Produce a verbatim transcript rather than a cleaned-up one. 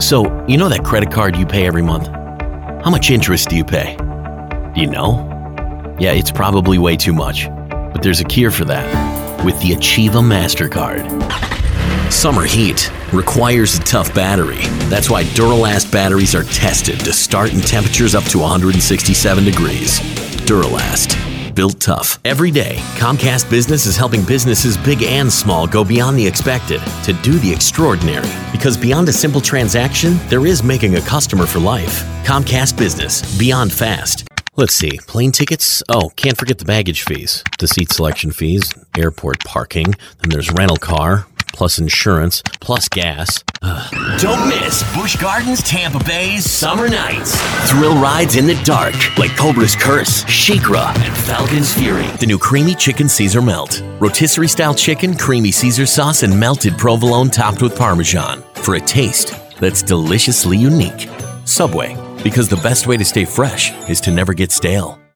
So, you know that credit card you pay every month? How much interest do you pay? Do you know? Yeah, it's probably way too much. But there's a cure for that with the Achieva MasterCard. Summer heat requires a tough battery. That's why Duralast batteries are tested to start in temperatures up to one hundred sixty-seven degrees. Duralast, built tough. Every day, Comcast Business is helping businesses big and small go beyond the expected to do the extraordinary. Because beyond a simple transaction, there is making a customer for life. Comcast Business, beyond fast. Let's see, plane tickets? Oh, can't forget the baggage fees, the seat selection fees, airport parking, then there's rental car, plus insurance, plus gas. Ugh. Don't miss Busch Gardens Tampa Bay's Summer Nights. Thrill rides in the dark, like Cobra's Curse, Shikra, and Falcon's Fury. The new Creamy Chicken Caesar Melt. Rotisserie-style chicken, creamy Caesar sauce, and melted provolone topped with Parmesan. For a taste that's deliciously unique. Subway, because the best way to stay fresh is to never get stale.